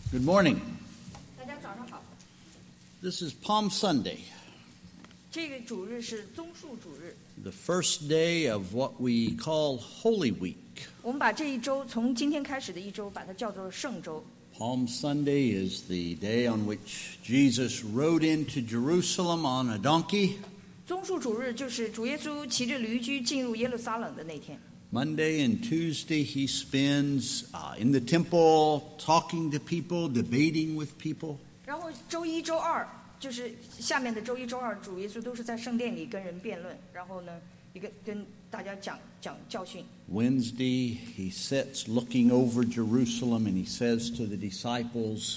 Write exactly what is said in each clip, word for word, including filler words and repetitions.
Good morning. 大家早上好。 This is Palm Sunday, 这个主日是棕树主日， the first day of what we call Holy Week. 我们把这一周从今天开始的一周，把它叫做圣周。 Palm Sunday is the day on which Jesus rode into Jerusalem on a donkey. 棕树主日就是主耶稣骑着驴驹进入耶路撒冷的那天。 Monday and Tuesday he spends uh, in the temple talking to people, debating with people. 然后周一周二就是下面的周一周二，主耶稣都是在圣殿里跟人辩论，然后呢，一个跟大家讲讲教训。 Wednesday he sits looking over Jerusalem and he says to the disciples,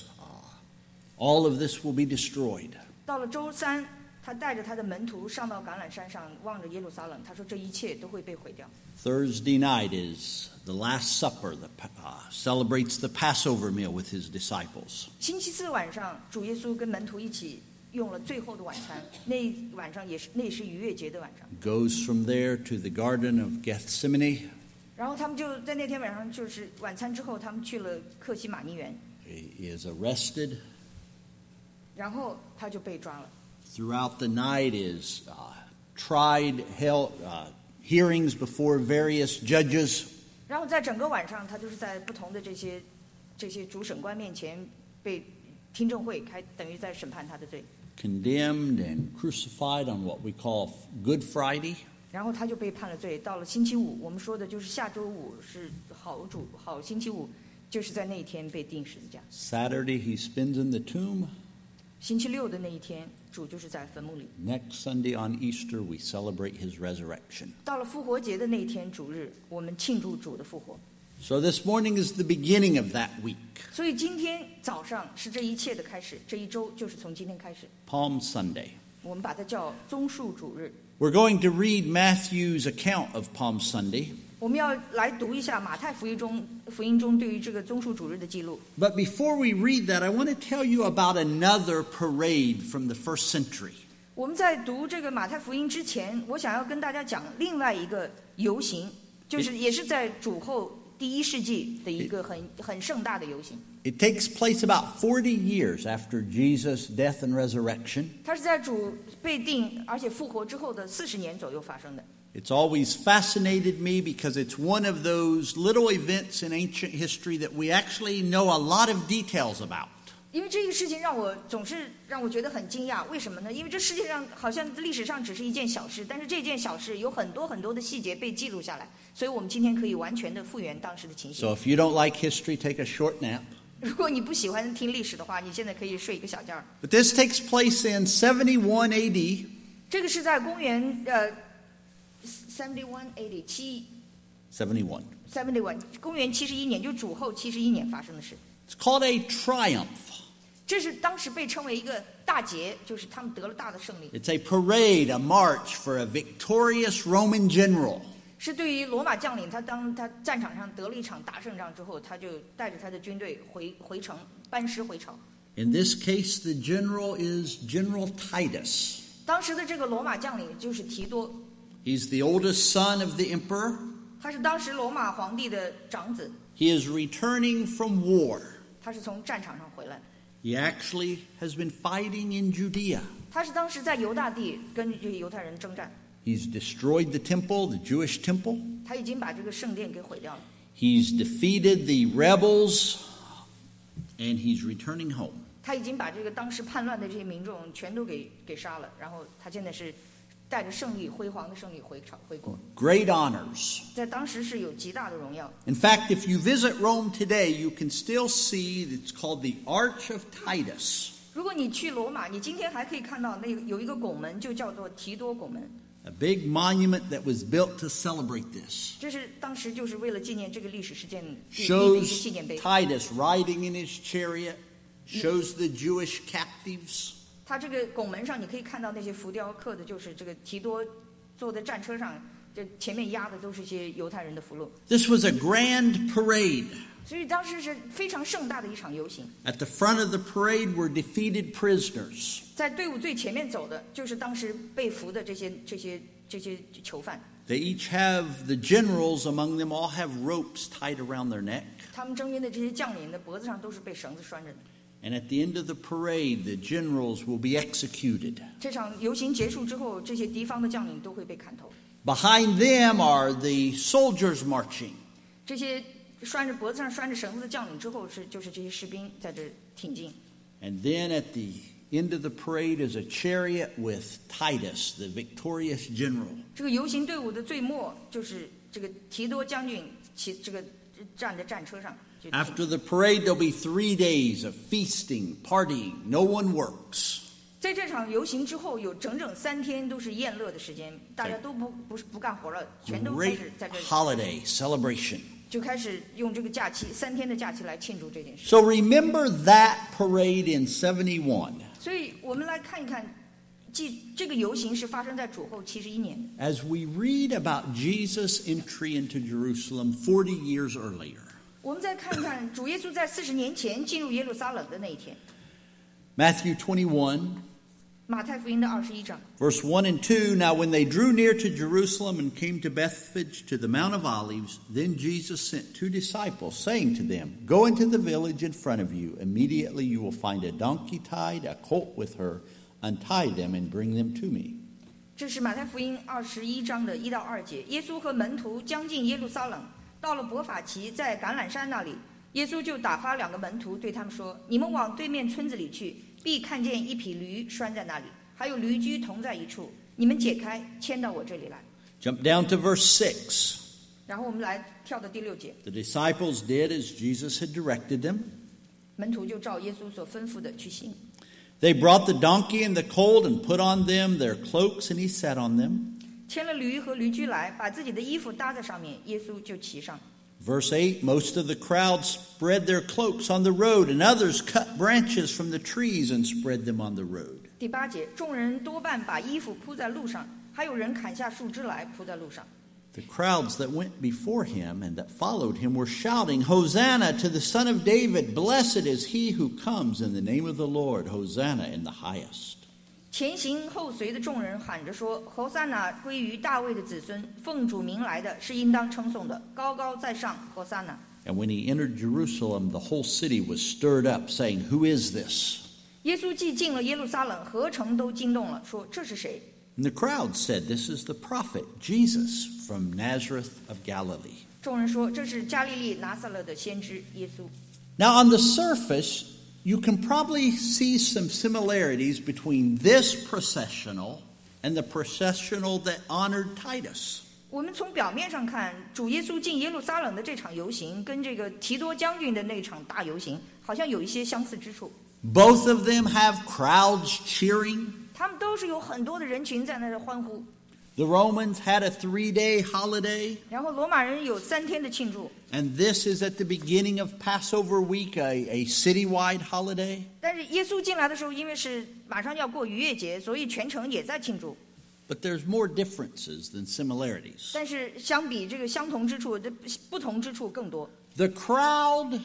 uh, all of this will be destroyed. 到了周三，他带着他的门徒上到橄榄山上，望着耶路撒冷，他说这一切都会被毁掉。 Thursday night is the Last Supper, that uh, celebrates the Passover meal with his disciples. 星期四晚上，主耶稣跟门徒一起用了最后的晚餐，那晚上也是那也是逾越节的晚上。 Goes from there to the Garden of Gethsemane. 然后他们就在那天晚上，就是晚餐之后，他们去了克西马尼园， He is arrested. 然后他就被抓了。 Throughout the night is uh, tried, held, uh, hearings before various judges. 然后在整个晚上，他就是在不同的这些这些主审官面前被听证会开，等于在审判他的罪。 Condemned and crucified on what we call Good Friday. 然后他就被判了罪。到了星期五，我们说的就是下周五是好主好星期五，就是在那一天被钉十字架。 Saturday he spends in the tomb. 星期六的那一天，主就是在坟墓里。 Next Sunday on Easter we celebrate his resurrection. 到了复活节的那一天，主日，我们庆祝主的复活。 So this morning is the beginning of that week, 所以今天早上是这一切的开始，这一周就是从今天开始， Palm Sunday. 我们把它叫棕树主日。 We're going to read Matthew's account of Palm Sunday. 我们要来读一下马太福音中福音中对于这个棕树主日的记录。 But before we read that, I want to tell you about another parade from the first century. 我们在读这个马太福音之前，我想要跟大家讲另外一个游行，就是也是在主后第一世纪的一个很很盛大的游行。 It takes place about forty years after Jesus' death and resurrection. 它是在主被定而且复活之后的四十年左右发生的。 It's always fascinated me because it's one of those little events in ancient history that we actually know a lot of details about. 因为这个事情让我总是让我觉得很惊讶，为什么呢？因为这世界上好像历史上只是一件小事，但是这件小事有很多很多的细节被记录下来，所以我们今天可以完全的复原当时的情形。 So if you don't like history, take a short nap. 如果你不喜欢听历史的话，你现在可以睡一个小觉。 But this takes place in seventy-one A D. 这个是在公元呃 seventy-one eighty 七 seventy-one. seventy-one 公元七十一年，就主后七十一年发生的事。 It's called a triumph. 这是当时被称为一个大捷，就是他们得了大的胜利。 It's a parade, a march for a victorious Roman general. 是对于罗马将领，他当他战场上得了一场大胜仗之后，他就带着他的军队回回城，班师回朝。 In this case, the general is General Titus. 当时的这个罗马将领就是提多， He's the oldest son of the emperor. 他是当时罗马皇帝的长子， He is returning from war. 他是从战场上回来， He actually has been fighting in Judea. 他是当时在犹大地跟这些犹太人征战， He's destroyed the temple, the Jewish temple. 他已经把这个圣殿给毁掉了， He's defeated the rebels, and he's returning home. 他已经把这个当时叛乱的这些民众全都给给杀了，然后他现在是带着胜利辉煌的胜利回朝回国， Great honors. 在当时是有极大的荣耀。 In fact, if you visit Rome today, you can still see it's called the Arch of Titus, 如果你去罗马，你今天还可以看到那个有一个拱门，就叫做提多拱门。 a big monument that was built to celebrate this. 这是当时就是为了纪念这个历史事件立立的一个 Shows 纪念碑。 Titus riding in his chariot, shows the Jewish captives. 它这个拱门上你可以看到那些浮雕刻的，就是这个提多坐在战车上，这前面压的都是一些犹太人的俘虏。 This was a grand parade. 所以当时是非常盛大的一场游行。 At the front of the parade were defeated prisoners. 在队伍最前面走的就是当时被俘的这些这些这些囚犯。 They each have, the generals among them all have ropes tied around their neck. 他们征兵的这些将领的脖子上都是被绳子拴着的。 And at the end of the parade, the generals will be executed. 这场游行结束之后，这些敌方的将领都会被砍头。 Behind them are the soldiers marching. 这些拴着脖子上拴着绳子的将领之后是就是这些士兵在这挺进。 And then at the end of the parade is a chariot with Titus, the victorious general. 这个游行队伍的最末就是这个提多将军骑这个站在战车上。 After the parade, there'll be three days of feasting, partying. No one works. 在这场游行之后，有整整三天都是宴乐的时间，大家都不不是不干活了，全都开 Great 始在这 holiday celebration. 就开始用这个假期三天的假期来庆祝这件事。 So remember that parade in seventy-one. 所以我们来看一看，记这个游行是发生在主后七十一年。 As we read about Jesus' entry into Jerusalem forty years earlier. 我们再看看主耶稣在四十年前进入耶路撒冷的那一天。 Matthew twenty-one, 马太福音的二十一章。 verse one and two. Now when they drew near to Jerusalem and came to Bethphage to the Mount of Olives, then Jesus sent two disciples, saying to them, Go into the village in front of you. Immediately you will find a donkey tied, a colt with her. Untie them and bring them to me. 这是马太福音二十一章的一到二节。耶稣和门徒将近耶路撒冷，到了伯法其，在橄榄山那里，耶稣就打发两个门徒对他们说：“你们往对面村子里去，必看见一匹驴拴在那里，还有驴驹同在一处。你们解开，牵到我这里来。” Jump down to verse six. 然后我们来跳到第六节， The disciples did as Jesus had directed them. 门徒就照耶稣所吩咐的去行。 They brought the donkey and the colt and put on them their cloaks, and he sat on them. 牵了驴和驴驹来，把自己的衣服搭在上面，耶稣就骑上。 Verse eight, most of the crowd spread their cloaks on the road, and others cut branches from the trees and spread them on the road. 第八节，众人多半把衣服铺在路上，还有人砍下树枝来铺在路上。 The crowds that went before him and that followed him were shouting, Hosanna to the Son of David! Blessed is he who comes in the name of the Lord! Hosanna in the highest! 前行后随的众人喊着说：“侯萨那归于大卫的子孙，奉主名来的是应当称颂的，高高在上，侯萨那。” And when he entered Jerusalem, the whole city was stirred up, saying, Who is this? 耶稣既进了耶路撒冷，合城都惊动了，说：“这是谁？” And the crowd said, This is the prophet, Jesus, from Nazareth of Galilee. 众人说：“这是加利利拿撒勒的先知耶稣。” Now, on the surface, you can probably see some similarities between this processional and the processional that honored Titus. 我们从表面上看，主耶稣进耶路撒冷的这场游行，跟这个提多将军的那场大游行，好像有一些相似之处。 Both of them have crowds cheering. 他们都是有很多的人群在那儿欢呼。 The Romans had a three-day holiday. 然后罗马人有三天的庆祝。 And this is at the beginning of Passover week, a, a citywide holiday. 但是耶稣进来的时候，因为是马上要过逾越节，所以全城也在庆祝。 But there's more differences than similarities. 但是相比这个相同之处，这不同之处更多。 The crowd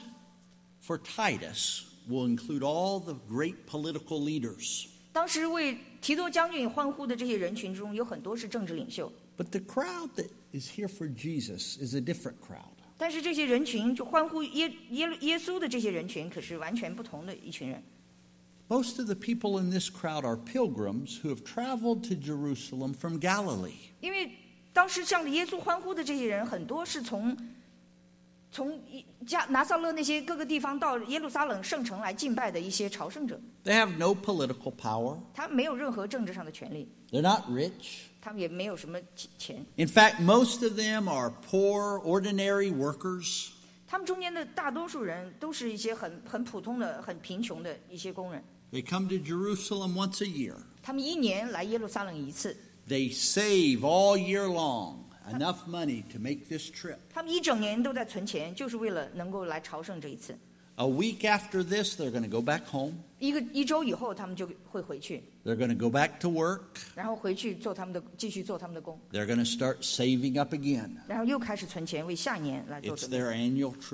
for Titus will include all the great political leaders. 当时为提多将军欢呼的这些人群中，有很多是政治领袖。 But the crowd that is here for Jesus is a different crowd. 但是这些人群就欢呼耶耶耶稣的这些人群，可是完全不同的一群人。 Most of the people in this crowd are pilgrims who have traveled to Jerusalem from Galilee. 因为当时向着耶稣欢呼的这些人，很多是从从加拿撒勒那些各个地方到耶路撒冷圣城来敬拜的一些朝圣者。 They have no political power. 他们没有任何政治上的权利， They're not rich. 他们也没有什么钱。 In fact, most of them are poor, ordinary workers. 他们中间的大多数人都是一些很很普通的、很贫穷的一些工人。 They come to Jerusalem once a year. 他们一年来耶路撒冷一次， They save all year long enough money to make this trip. 他们一整年都在存钱，就是为了能够来朝圣这一次。 A week after this, they're going to go back home. 一个一周以后，他们就会回去， They're going to go back to work. 然后回去做他们的，继续做他们的工， They're going to start saving up again. 然后又开始存钱，为下一年来做 It's 准备。 their annual trip.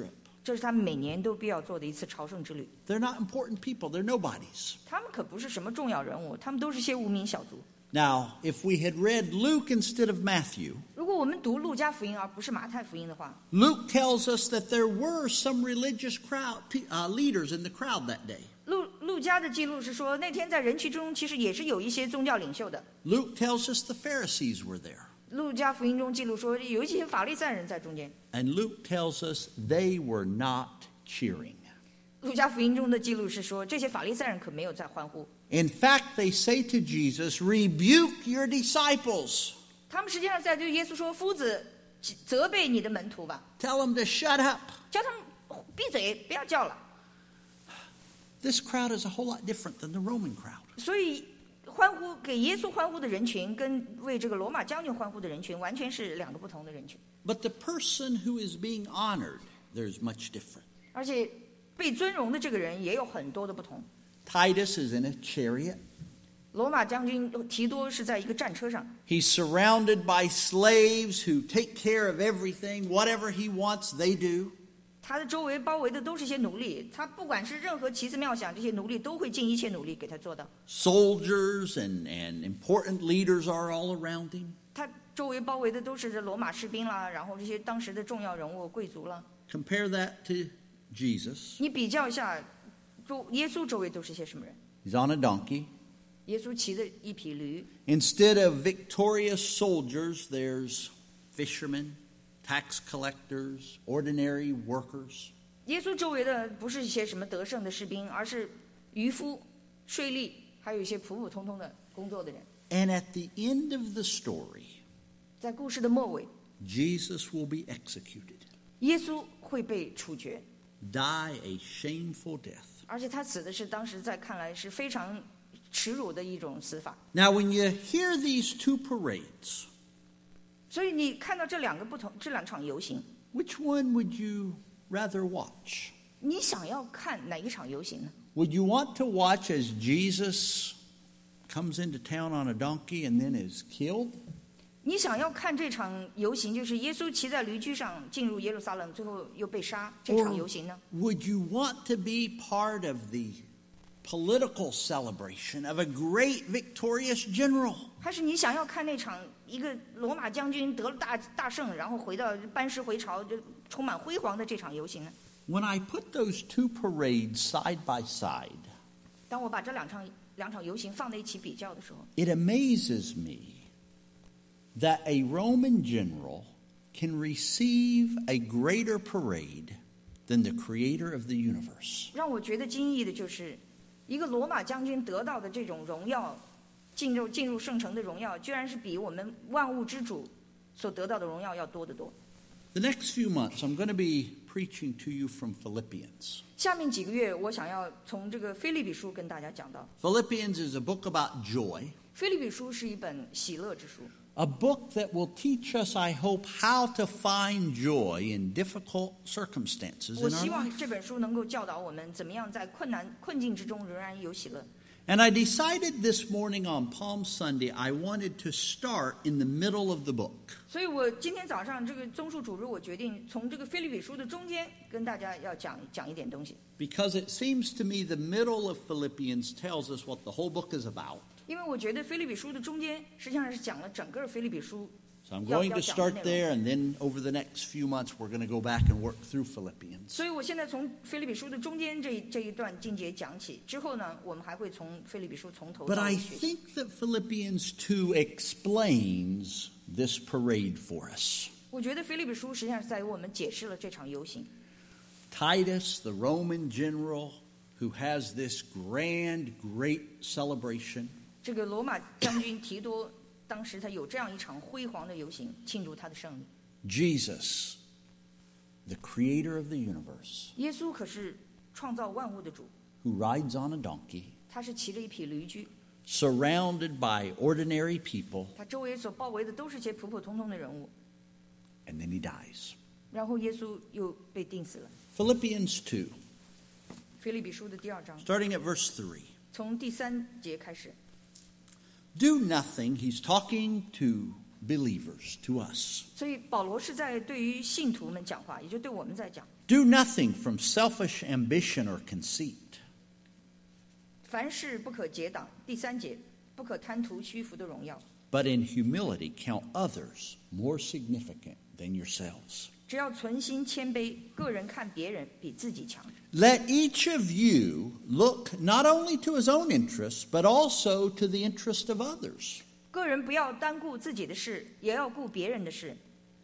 这是他们每年都必要做的一次朝圣之旅。 They're not important people. They're nobodies. 他们可不是什么重要人物，他们都是些无名小卒。 Now, if we had read Luke instead of Matthew, 如果我们读路加福音而不是马太福音的话， Luke tells us that there were some religious crowd uh, leaders in the crowd that day. 路路加的记录是说，那天在人群中其实也是有一些宗教领袖的。 Luke tells us the Pharisees were there. 路加福音中记录说，有一些法利赛人在中间。 And Luke tells us they were not cheering. 路加福音中的记录是说，这些法利赛人可没有在欢呼。 In fact, they say to Jesus, "Rebuke your disciples. 他们实际上在对耶稣说：“夫子，责备你的门徒吧， Tell them to shut up." 叫他们闭嘴，不要叫了。” This crowd is a whole lot different than the Roman crowd. 所以，欢呼给耶稣欢呼的人群，跟为这个罗马将军欢呼的人群，完全是两个不同的人群。 But the person who is being honored, there's much different. 而且，被尊荣的这个人也有很多的不同。 Titus is in a chariot. 罗马将军提多是在一个战车上， He's surrounded by slaves who take care of everything. Whatever he wants, they do. 他的周围包围的都是些奴隶，他不管是任何奇思妙想，这些奴隶都会尽一切努力给他做到。 Soldiers and, and important leaders are all around him. 他周围包围的都是罗马士兵啦，然后这些当时的重要人物、贵族啦。 Compare that to Jesus. 你比较一下，周耶稣周围都是些什么人？ He's on a donkey. 耶稣骑的一匹驴， Instead of victorious soldiers, there's fishermen, tax collectors, ordinary workers. 耶稣周围的不是一些什么得胜的士兵，而是渔夫、税吏，还有一些普普通通的工作的人。 And at the end of the story, 在故事的末尾， Jesus will be executed, 耶稣会被处决， die a shameful death. 而且他死的是当时在看来是非常耻辱的一种死法。 Now, when you hear these two parades, 所以你看到这两个不同，这两场游行， which one would you rather watch? 你想要看哪一场游行呢？ Would you want to watch as Jesus comes into town on a donkey and then is killed? 你想要看这场游行，就是耶稣骑在驴驹上进入耶路撒冷，最后又被杀这场游行呢？ Would you want to be part of the political celebration of a great victorious general? 还是你想要看那场一个罗马将军得了大大胜，然后回到班师回朝，就充满辉煌的这场游行呢？ When I put those two parades side by side, 当我把这两场两场游行放在一起比较的时候， it amazes me that a Roman general can receive a greater parade than the creator of the universe. 让我觉得惊异的就是，一个罗马将军得到的这种荣耀，进入进入圣城的荣耀，居然是比我们万物之主所得到的荣耀要多得多。 The next few months, I'm going to be preaching to you from Philippians. 下面几个月，我想要从这个腓立比书跟大家讲到。 Philippians is a book about joy, 腓立比书是一本喜乐之书， a book that will teach us, I hope, how to find joy in difficult circumstances 我 in 希 our 望 life. 这本书能够教导我们怎么样在困难困境之中仍然有喜乐。 And I decided this morning on Palm Sunday I wanted to start in the middle of the book. 所以我今天早上这个综述主日，我决定从这个腓立比书的中间跟大家要讲讲一点东西， Because it seems to me the middle of Philippians tells us what the whole book is about. 因为我觉得腓立比书的中间实际上是讲了整个腓立比书。 So I'm going to start there, and then over the next few months we're going to go back and work through Philippians. 所以我现在从腓立比书的中间这这一段经节讲起，之后呢，我们还会从腓立比书从头 But 到 I 尾学习。 think that Philippians two explains this parade for us. 我觉得腓立比书实际上是在于我们解释了这场游行。 Titus, the Roman general who has this grand, great celebration, 这个罗马将军提多，当时他有这样一场辉煌的游行，庆祝他的胜利。 Jesus, the creator of the universe, 耶稣可是创造万物的主， who rides on a donkey, 他是骑着一匹驴驹， surrounded by ordinary people, 他周围所包围的都是些普普通通的人物， and then he dies. 然后耶稣又被钉死了。 Philippians two, 腓立比书的第二章， starting at verse three. 从第三节开始。 Do nothing, he's talking to believers, to us. 所以保罗是在对于信徒们讲话，也就对我们在讲。 Do nothing from selfish ambition or conceit. 凡事不可结党。第三节，不可贪图虚浮的荣耀。 But in humility count others more significant than yourselves. 只要存心谦卑，个人看别人比自己强。 Let each of you look not only to his own interests, but also to the interest of others. 个人不要单顾自己的事，也要顾别人的事。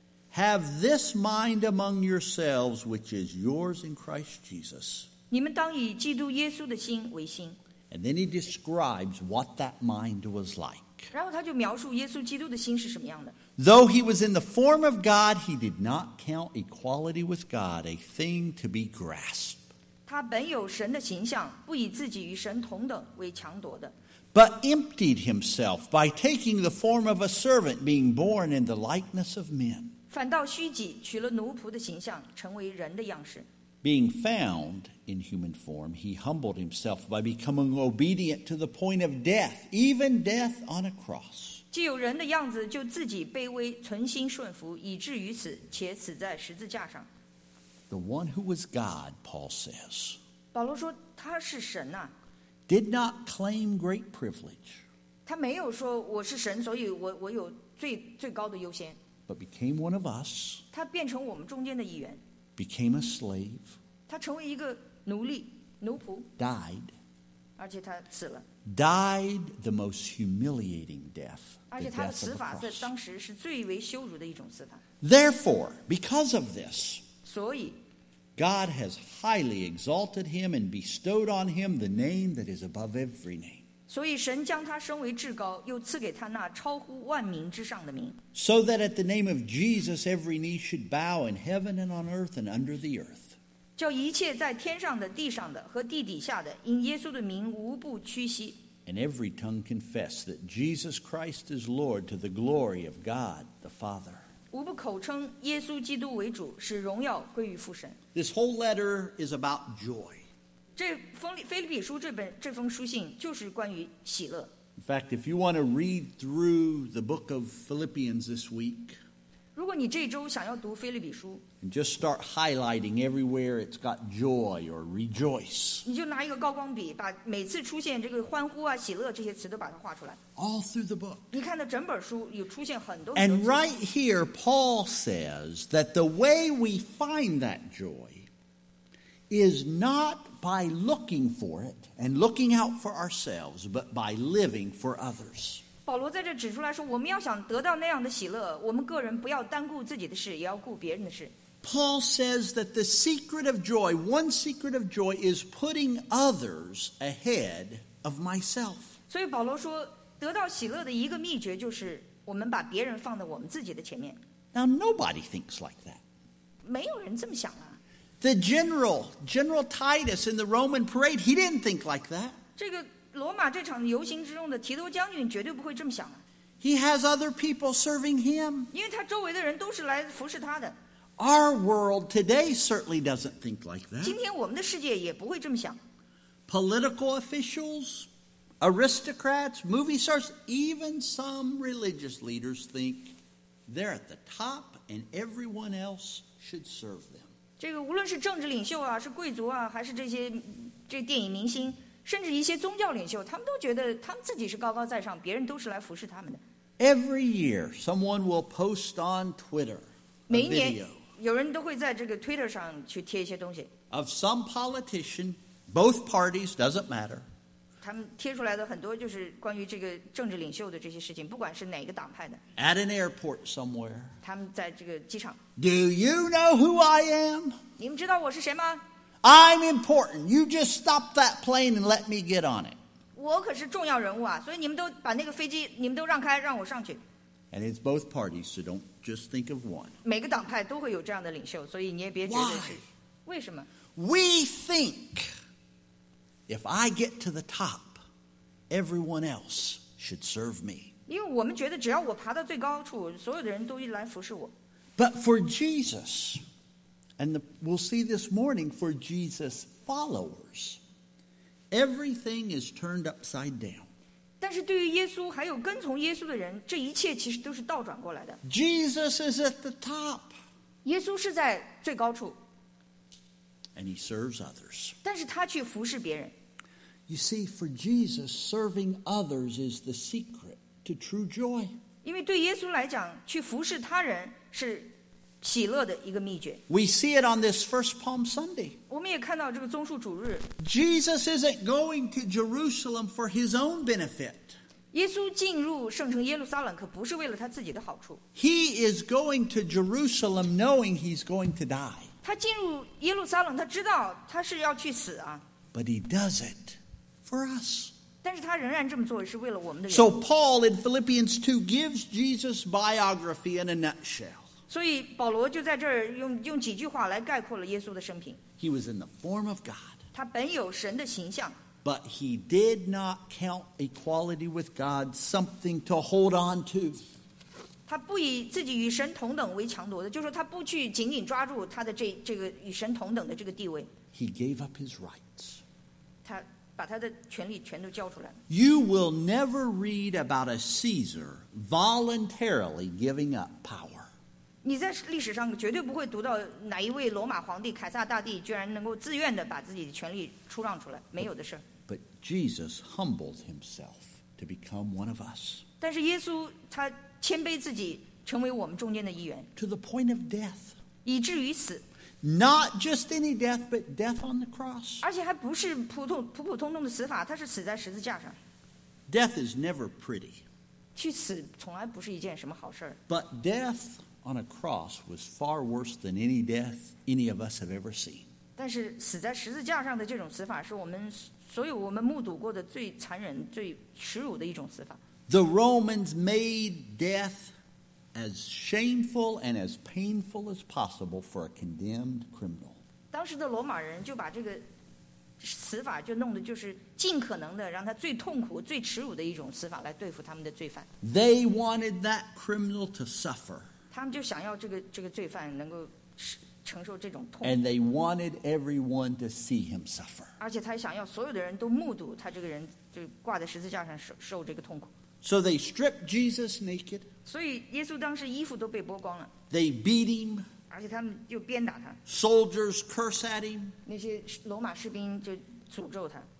Have this mind among yourselves, which is yours in Christ Jesus. 你们当以基督耶稣的心为心。 And then he describes what that mind was like. 然后他就描述耶稣基督的心是什么样的。 Though he was in the form of God, he did not count equality with God a thing to be grasped. 他本有神的形象，不以自己与神同等为强夺的。 But emptied himself by taking the form of a servant, being born in the likeness of men. 反倒虚己，取了奴仆的形象，成为人的样式。 Being found in human form, he humbled himself by becoming obedient to the point of death, even death on a cross. 既有人的样子，就自己卑微，存心顺服，以至于死，且死在十字架上。 The one who was God, Paul says, 保罗说他是神啊， did not claim great privilege, 他没有说我是神，所以我我有最最高的优先。 but became one of us, 他变成我们中间的一员， became a slave, 他成为一个奴隶、奴仆， died, 而且他死了， died the most humiliating death, 而 the 且他的 death 死 of 法 the 在 cross. 当时是最为羞辱的一种死法。 Therefore, because of this, 所以 God has highly exalted him and bestowed on him the name that is above every name, 所以神将他升为至高，又赐给他那超乎万民之上的名， so that at the name of Jesus every knee should bow in heaven and on earth and under the earth, 叫一切在天上的、地上的和地底下的，因耶稣的名无不屈膝， and every tongue confess that Jesus Christ is Lord to the glory of God the Father. 无不口称耶稣基督为主，使荣耀归于父神。 This whole letter is about joy. 这封腓立比书这本这封书信就是关于喜乐。 In fact, if you want to read through the book of Philippians this week 如果你这周想要读腓立比书， and just start highlighting everywhere it's got joy or rejoice, 你就拿一个高光笔，把每次出现这个欢呼啊、喜乐这些词都把它画出来。 all through the book. 你看到整本书有出现很多很多 And 词 right here, Paul says that the way we find that joy is not by looking for it and looking out for ourselves, but by living for others. 保罗在这指出来说，我们要想得到那样的喜乐，我们个人不要单顾自己的事，也要顾别人的事。 Paul says that the secret of joy, one secret of joy, is putting others ahead of myself. 所以保罗说，得到喜乐的一个秘诀就是我们把别人放在我们自己的前面。 Now, nobody thinks like that. 没有人这么想啊。 The general, General Titus in the Roman parade, he didn't think like that. 这个罗马这场游行之中的提多将军绝对不会这么想啊， He has other people serving him. 因为他周围的人都是来服侍他的。 Our world today certainly doesn't think like 今 that. 天我们的世界也不会这么想。 Political officials, aristocrats, movie stars, even some religious leaders think they're at the top and everyone else should serve them. 这个无论是政治领袖啊，是贵族啊，还是这些这电影明星，甚至一些宗教领袖，他们都觉得他们自己是高高在上，别人都是来服侍他们的。 Every year, someone will post on Twitter 每 a 一年 video 有人都会在这个 Twitter 上去贴一些东西， of some politician, both parties, doesn't matter, 他们贴出来的很多就是关于这个政治领袖的这些事情，不管是哪个党派的， at an airport somewhere. 他们在这个机场， Do you know who I am? 你们知道我是谁吗？ I'm important. You just stop that plane and let me get on it. 我可是重要人物啊，所以你们都把那个飞机，你们都让开，让我上去。 And it's both parties, so don't just think of one. 每个党派都会有这样的领袖，所以你也别觉得是 Why? 为什么？ We think if I get to the top, everyone else should serve me. 因为我们觉得只要我爬到最高处，所有的人都来服侍我。 But for Jesus, and the, we'll see this morning, for Jesus' followers, everything is turned upside down. 但是对于耶稣还有跟从耶稣的人，这一切其实都是倒转过来的。 Jesus is at the top. 耶稣是在最高处， And he serves others. 但是他去服侍别人。 You see, for Jesus, serving others is the secret to true joy. 因为对耶稣来讲，去服侍他人是喜乐的一个秘诀。 We see it on this first Palm Sunday. 我们也看到这个棕树主日， Jesus isn't going to Jerusalem for his own benefit. 耶稣进入圣城耶路撒冷，可不是为了他自己的好处。 He is going to Jerusalem knowing he's going to die. 他进入耶路撒冷，他知道他是要去死啊， But he does it for us. 但是他仍然这么做，是为了我们的缘 So 故。 Paul in Philippians two gives Jesus' biography in a nutshell. 所以保罗就在这儿用用几句话来概括了耶稣的生平。 He was in the form of God, 他本有神的形象， but he did not count equality with God something to hold on to. 他不以自己与神同等为强夺的，就是说他不去紧紧抓住他的这这个与神同等的这个地位， He gave up his rights. 他把他的权利全都交出来了。 You will never read about a Caesar voluntarily giving up power. 你在历史上绝对不会读到哪一位罗马皇帝凯撒大帝居然能够自愿的把自己的权利出让出来，没有的事儿。 But Jesus humbled himself to become one of us, 但是耶稣他谦卑自己，成为我们中间的一员， to the point of death. 以至于死， Not just any death, but death on the cross. 而且还不是普通普普通通的死法，他是死在十字架上。 Death is never pretty, 去死从来不是一件什么好事儿， but death on a cross was far worse than any death any of us have ever seen. 但是死在十字架上的这种死法，是我们所有我们目睹过的最残忍、最耻辱的一种死法。 The Romans made death as shameful and as painful as possible for a condemned criminal. 当时的罗马人就把这个死法就弄得就是尽可能的让他最痛苦、最耻辱的一种死法来对付他们的罪犯。 They wanted that criminal to suffer, 他们就想要这个这个罪犯能够承受这种痛苦， and they wanted everyone to see him suffer. 而且他想要所有的人都目睹他这个人就挂在十字架上受受这个痛苦。 So they stripped Jesus naked. 所以耶稣当时衣服都被剥光了， They beat him. 而且他们就鞭打他， Soldiers curse at him. 那些罗马士兵就诅咒他。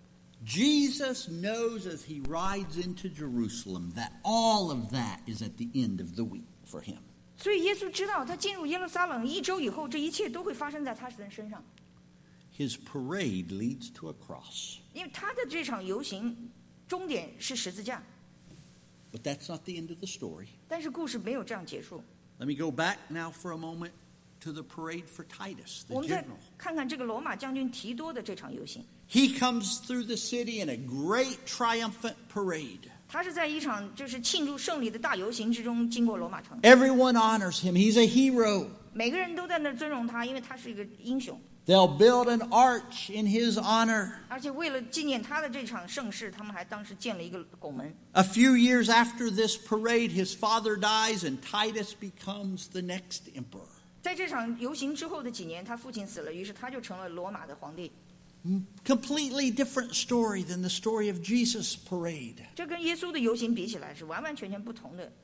Jesus knows as he rides into Jerusalem that all of that is at the end of the week for him. 所以耶稣知道，他进入耶路撒冷一周以后，这一切都会发生在他的身上， His parade leads to a cross. 因为他的这场游行终点是十字架。 But that's not the end of the story. 但是故事没有这样结束， Let me go back now for a moment to the parade for Titus, 我 the 们再 general. 看看这个罗马将军提多的这场游行。 He comes through the city in a great triumphant parade. 他是在一场就是庆祝胜利的大游行之中经过罗马城， Everyone honors him. He's a hero. 每个人都在那儿尊荣他，因为他是一个英雄。 They'll build an arch in his honor. 而且为了纪念他的这场盛世，他们还当时建了一个拱门。 A few years after this parade, his father dies and Titus becomes the next emperor. 在这场游行之后的几年，他父亲死了，于是他就成了罗马的皇帝。 Completely different story than the story of Jesus' parade. 这跟耶稣的游行比起来是完完全全不同的。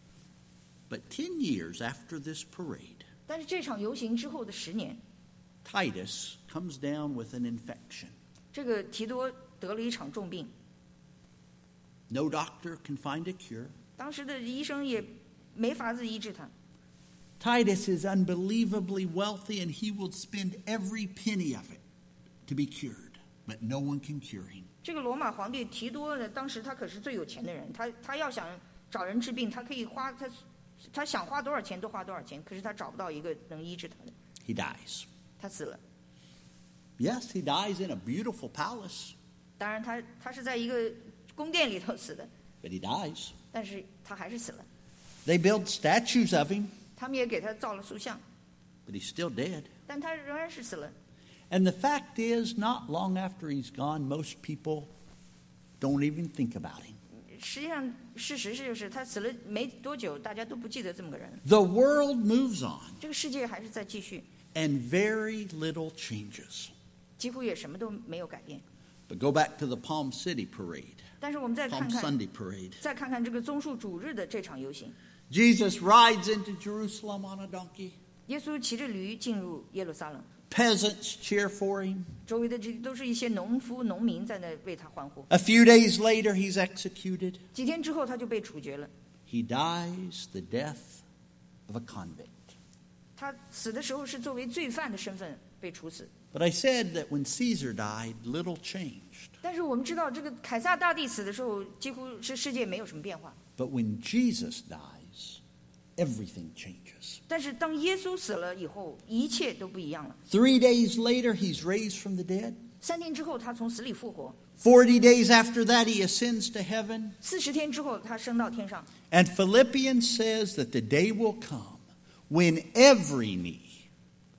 But ten years after this parade, 但是这场游行之后的十年， Titus comes down with an infection. 这个提多得了一场重病， No doctor can find a cure. 当时的医生也没法子医治他。 Titus is unbelievably wealthy and he will spend every penny of it to be cured, but no one can cure him. 这个罗马皇帝提多呢，当时他可是最有钱的人，他他要想找人治病，他可以花他他想花多少钱都花多少钱，可是他找不到一个能医治他的， He dies. 他死了。 Yes, he dies in a beautiful palace, 当然他他是在一个宫殿里头死的， but he dies. 但是他还是死了。 They build statues of him, 他们也给他造了塑像， but he's still dead. 但他仍然是死了。 And the fact is, not long after he's gone, most people don't even think about him. 实际上，事实就是他死了没多久，大家都不记得这么个人。 The world moves on, 这个世界还是在继续， and very little changes. 几乎也什么都没有改变。 But go back to the Palm City parade, 但是我们再看 Palm 看， Sunday parade. 再看看这个棕树主日的这场游行， Jesus rides into Jerusalem on a donkey. 耶稣骑着驴进入耶路撒冷， peasants cheer for him. 周围的这都是一些农夫、农民在那为他欢呼。 A few days later, he's executed. 几天之后，他就被处决了。 He dies the death of a convict. 他死的时候是作为罪犯的身份被处死。 But I said that when Caesar died, little changed. 但是我们知道，这个凯撒大帝死的时候，几乎是世界没有什么变化。 But when Jesus dies, everything changes. 但是当耶稣死了以后，一切都不一样了。 Three days later, he's raised from the dead. 三天之后，他从死里复活； Forty days after that, he ascends to heaven. 四十天之后，他升到天上。 And Philippians says that the day will come when every knee,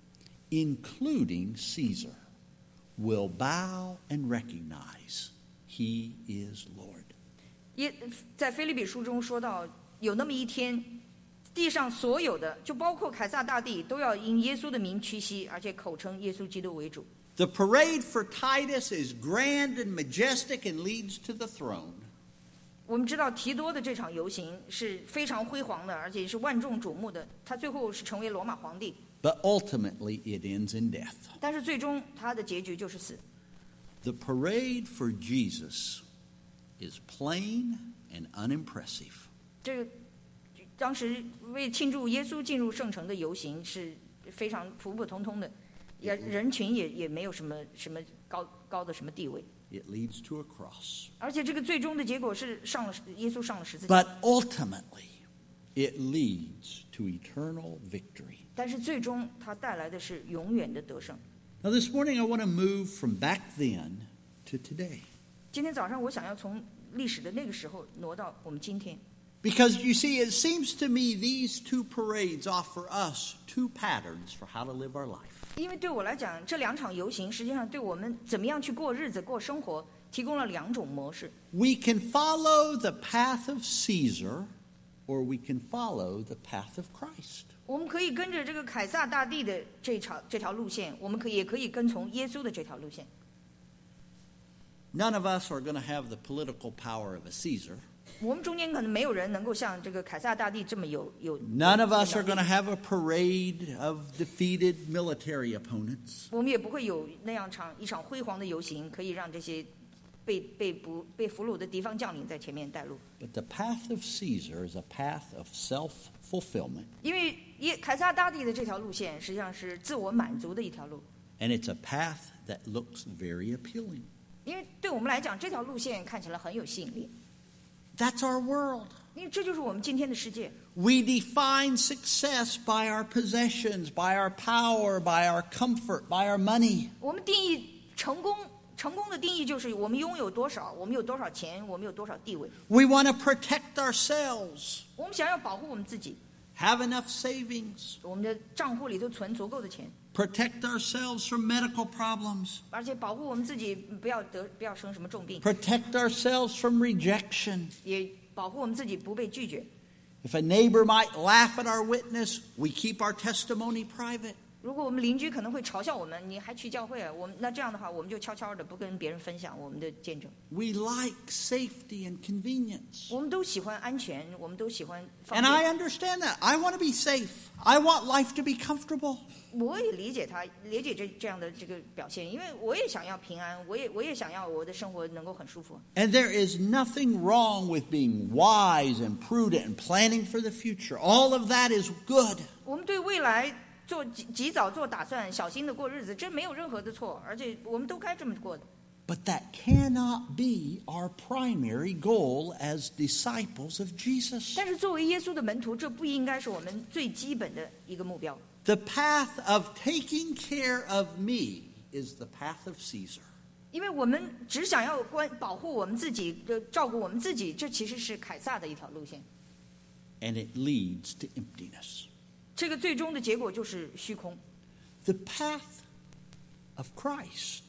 including Caesar, will bow and recognize he is Lord. 耶在腓立比书中说到，有那么一天，地上所有的，就包括凯撒大帝，都要因耶稣的名屈膝，而且口称耶稣基督为主。 The parade for Titus is grand and majestic and leads to the throne. 我们知道提多的这场游行是非常辉煌的，而且是万众瞩目的。他最后是成为罗马皇帝， But ultimately, it ends in death. 但是最终他的结局就是死。 The parade for Jesus is plain and unimpressive. 这个当时为庆祝耶稣进入圣城的游行是非常普普通通的，也人群也也没有什么什么高高的什么地位。 It leads to a cross. 而且这个最终的结果是上了耶稣上了十字架。 But ultimately, it leads to eternal victory. 但是最终它带来的是永远的得胜。 Now, this morning, I want to move from back then to today. 今天早上我想要从历史的那个时候挪到我们今天， Because you see, it seems to me these two parades offer us two patterns for how to live our life. 因为对我来讲，这两场游行实际上对我们怎么样去过日子、过生活提供了两种模式。 We can follow the path of Caesar, or we can follow the path of Christ. 我们可以跟着这个凯撒大帝的这条这条路线，我们可以也可以跟从耶稣的这条路线。 None of us are going to have the political power of a Caesar. 我们中间可能没有人能够像这个凯撒大帝这么有有。 None of us are going to have a parade of defeated military opponents. 我们也不会有那样场一场辉煌的游行，可以让这些被被捕被俘虏的敌方将领在前面带路。 But the path of Caesar is a path of self-fulfillment. 因为耶凯撒大帝的这条路线实际上是自我满足的一条路， And it's a path that looks very appealing. 因为对我们来讲，这条路线看起来很有吸引力。 That's our world. 因为这就是我们今天的世界。 We define success by our possessions, by our power, by our comfort, by our money. 我们定义成功，成功的定义就是我们拥有多少，我们有多少钱，我们有多少地位。 We want to protect ourselves, 我们想要保护我们自己， have enough savings, 我们的账户里头存足够的钱， protect ourselves from medical problems, 而且保护我们自己不要得不要生什么重病， protect ourselves from rejection. 也保护我们自己不被拒绝。 If a neighbor might laugh at our witness, we keep our testimony private. 如果我们邻居可能会嘲笑我们，你还去教会啊？我们那这样的话，我们就悄悄的不跟别人分享我们的见证。 We like safety and convenience. 我们都喜欢安全，我们都喜欢方 And I 便。 understand that. I want to be safe. I want life to be comfortable. 我也理解他，理解这这样的这个表现，因为我也想要平安，我也我也想要我的生活能够很舒服。 And there is nothing wrong with being wise and prudent and planning for the future. All of that is good. 我们对未来做及及早做打算，小心的过日子，这没有任何的错，而且我们都该这么过的。 But that cannot be our primary goal as disciples of Jesus. 但是作为耶稣的门徒，这不应该是我们最基本的一个目标。 The path of taking care of me is the path of Caesar. 因为我们只想要关保护我们自己，呃照顾我们自己，这其实是凯撒的一条路线。 And it leads to emptiness. 这个最终的结果就是虚空。 The path of Christ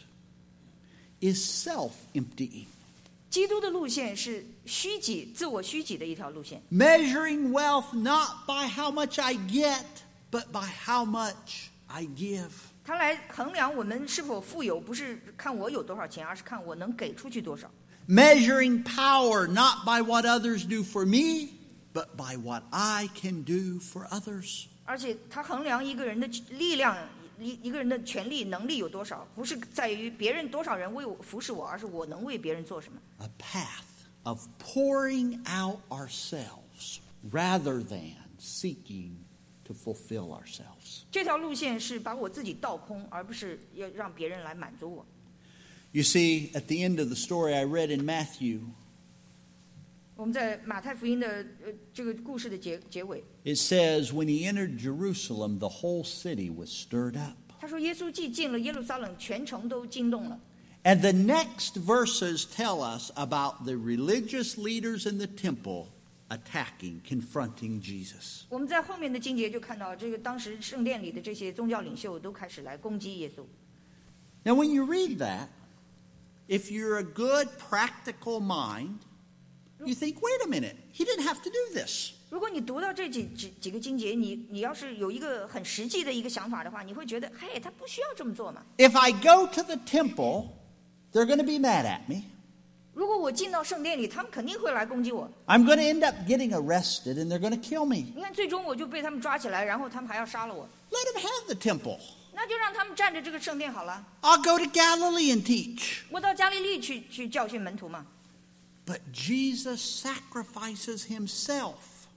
is self-emptying. 基督的路线是虚己、自我虚己的一条路线。 Measuring wealth not by how much I get, but by how much I give. 他来衡量我们是否富有，不是看我有多少钱，而是看我能给出去多少。 Measuring power not by what others do for me, but by what I can do for others. 而且他衡量一个人的力量， 一一个人的权利能力有多少，不是在于别人多少人为我服侍我，而是我能为别人做什么。 A path of pouring out ourselves rather than seeking to fulfill ourselves. 这条路线是把我自己倒空，而不是要让别人来满足我。 You see, at the end of the story I read in Matthew, 我们在马太福音的呃这个故事的结结尾， it says, when he entered Jerusalem, the whole city was stirred up. 他说耶稣既进了耶路撒冷，全城都惊动了。 And the next verses tell us about the religious leaders in the temple attacking, confronting Jesus. 我们在后面的经节就看到，这个当时圣殿里的这些宗教领袖都开始来攻击耶稣。 Now, when you read that, if you're a good, practical mind, you think, wait a minute, he didn't have to do this. 如果你读到这几几几个经节，你你要是有一个很实际的一个想法的话，你会觉得，嘿，他不需要这么做嘛。 If I go to the temple, they're going to be mad at me. 如果我进到圣殿里，他们肯定会来攻击我。 I'm going to end up getting arrested and they're going to kill me. 你看，最终我就被他们抓起来，然后他们还要杀了我。 Let them have the temple. 那就让他们占着这个圣殿好了。 I'll go to Galilee and teach. 我到加利利去去教训门徒嘛。 But Jesus sacrifices himself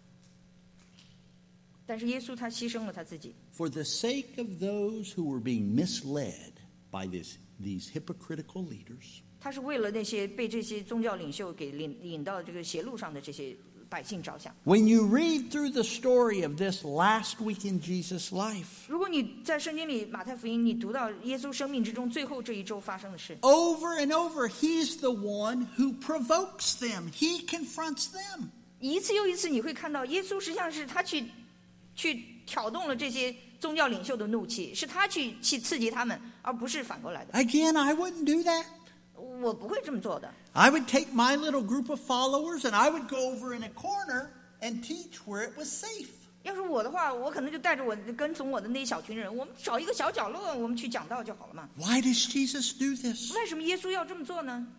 但是耶稣他牺牲了他自己， for the sake of those who were being misled by this, these hypocritical leaders. 他是为了那些被这些宗教领袖给领引到这个邪路上的这些百姓着想。 When you read through the story of this last week in Jesus' life, 如果你在圣经里马太福音你读到耶稣生命之中最后这一周发生的事， over and over, he's the one who provokes them. He confronts them. 一次又一次你会看到耶稣实际上是他去去挑动了这些宗教领袖的怒气，是他去去刺激他们，而不是反过来的。 Again, I wouldn't do that. 我不会这么做的。 I would take my little group of followers and I would go over in a corner and teach where it was safe. 要是我的话，我可能就带着我跟从我的那一小群人，我们找一个小角落，我们去讲道就好了嘛。 Why does Jesus do this? 为什么耶稣要这么做呢？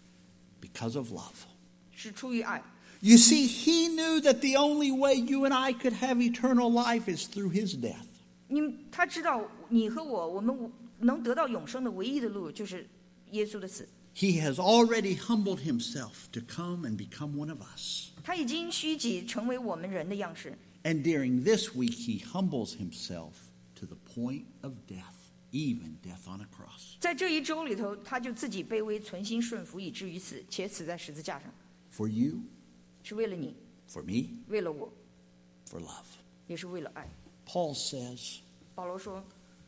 Because of love. 是出于爱。 You see, he knew that the only way you and I could have eternal life is through his death. 你他知道你和我，我们能得到永生的唯一的路就是耶稣的死。 He has already humbled himself to come and become one of us. 他已经虚己成为我们人的样式。 And during this week, he humbles himself to the point of death, even death on a cross. 在这一周里头，他就自己卑微，存心顺服，以至于死，且死在十字架上， For you, 是为了你， for me, 为了我， for love. 也是为了爱。 Paul says, 保罗说，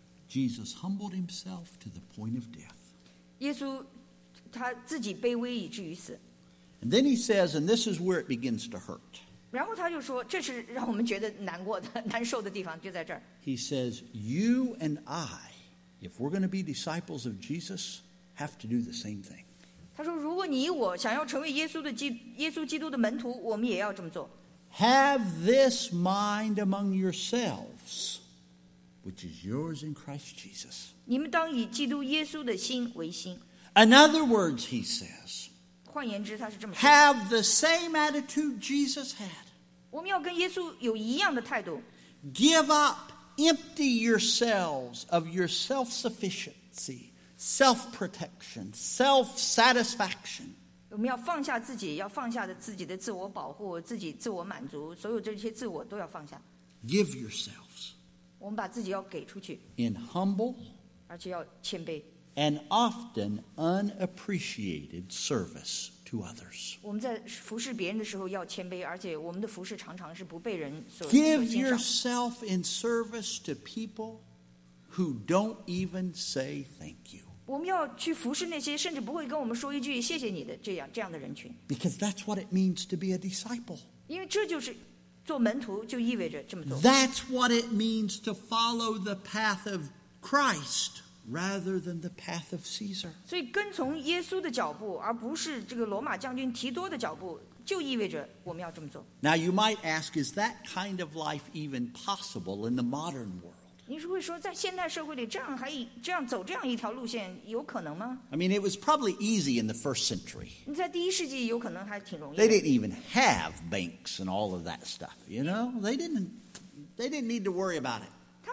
Jesus humbled himself to the point of death. 耶稣他自己卑微以至于死。 And then he says, and this is where it begins to hurt. 然后他就说，这是让我们觉得难过的、难受的地方，就在这儿。 He says, you and I, if we're going to be disciples of Jesus, have to do the same thing. 他说，如果你我想要成为耶稣的基耶稣基督的门徒，我们也要这么做。 Have this mind among yourselves, which is yours in Christ Jesus. 你们当以基督耶稣的心为心。 In other words, he says, 换言之，他是这么说： have the same attitude Jesus had. 我们要跟耶稣有一样的态度。 Give up, empty yourselves of your self-sufficiency, self-protection, self-satisfaction. 我们要放下自己，要放下的自己的自我保护、自己自我满足，所有这些自我都要放下。 Give yourselves 我们把自己要给出去， in humble 而且要谦卑。 and often unappreciated service to others. 我们在服侍别人的时候要谦卑，而且我们的服侍常常是不被人所所 Give 欣赏。 yourself in service to people who don't even say thank you. 我们要去服侍那些甚至不会跟我们说一句谢谢你的这样这样的人群， Because that's what it means to be a disciple. 因为这就是做门徒就意味着这么做。 That's what it means to follow the path of Christ rather than the path of Caesar. 所以跟从耶稣的脚步，而不是这个罗马将军提多的脚步，就意味着我们要这么做。 Now you might ask, is that kind of life even possible in the modern world? 你是会说，在现代社会里，这样还这样走这样一条路线，有可能吗？ I mean, it was probably easy in the first century. 你在第一世纪有可能还挺容易 They 的。 didn't even have banks and all of that stuff, you know? They didn't they didn't need to worry about it. 他们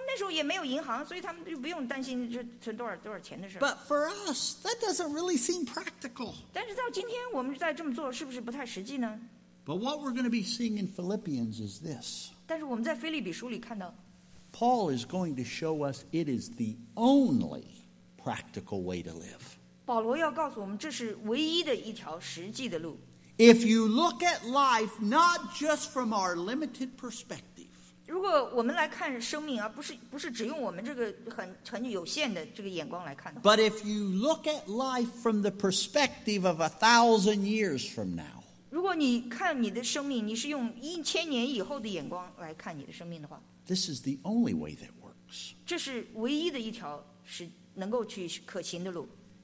那时候也没有银行，所以他们就不用担心这存多少多少钱的事。 But for us, that doesn't really seem practical. 但是到今天我们再这么做，是不是不太实际呢？ But what we're going to be seeing in Philippians is this. 但是我们在腓立比书里看到， Paul is going to show us it is the only practical way to live. 保罗要告诉我们，这是唯一的一条实际的路。 If you look at life not just from our limited perspective, 如果我们来看生命，而不是不是只用我们这个很很有限的这个眼光来看的话， but if you look at life from the perspective of a thousand years from now, 如果你看你的生命，你是用一千年以后的眼光来看你的生命的话， this is the only way that works. 这是唯一的一条是能够去可行的路。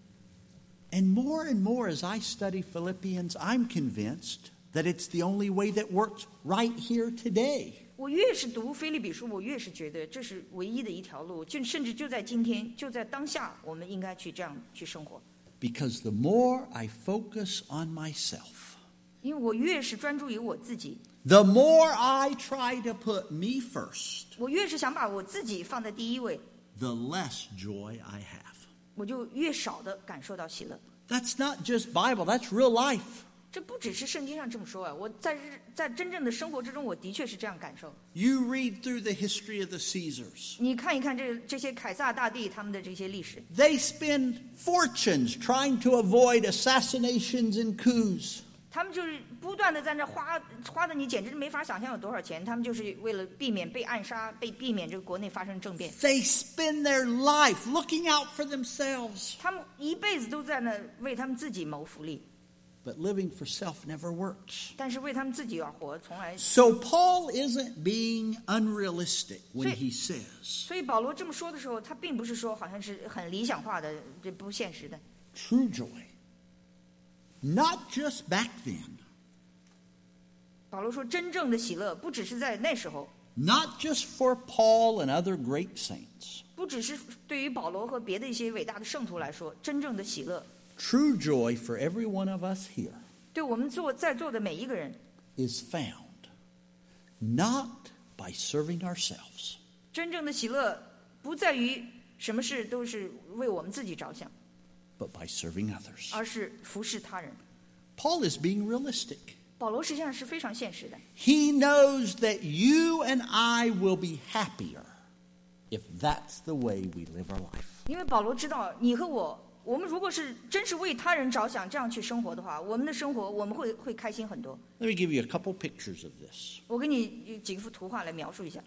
And more and more as I study Philippians, I'm convinced that it's the only way that works right here today. 我越是读腓立比书，我越是觉得这是唯一的一条路，就甚至就在今天，就在当下，我们应该去这样去生活。 Because the more I focus on myself, 因为我越是专注于我自己， the more I try to put me first, 我越是想把我自己放在第一位， the less joy I have. 我就越少的感受到喜乐。 That's not just Bible, that's real life. 这不只是圣经上这么说啊，我在日在真正的生活之中，我的确是这样感受。 You read through the history of the Caesars. 你看一看这这些凯撒大帝他们的这些历史， They spend fortunes trying to avoid assassinations and coups. 他们就是不断的在那花花的，你简直没法想象有多少钱。他们就是为了避免被暗杀，被避免这个国内发生政变。 They spend their life looking out for themselves. 他们一辈子都在那为他们自己谋福利， But living for self never works. 但是为他们自己而活，从来。 So Paul isn't being unrealistic when he says, 所以保罗这么说的时候，他并不是说好像是很理想化的，这不现实的。 true joy, not just back then, 保罗说，真正的喜乐不只是在那时候， not just for Paul and other great saints. 不只是对于保罗和别的一些伟大的圣徒来说，真正的喜乐， True joy for every one of us here 对我们坐在座的每一个人， is found not by serving ourselves, 真正的喜乐不在于什么事都是为我们自己着想， but by serving others. 而是服侍他人。 Paul is being realistic. 保罗实际上是非常现实的， He knows that you and I will be happier if that's the way we live our life. 因为保罗知道你和我，我们如果是真是为他人着想，这样去生活的话，我们的生活我们会会开心很多。 Let me give you a couple pictures of this. 我给你几幅图画来描述一下。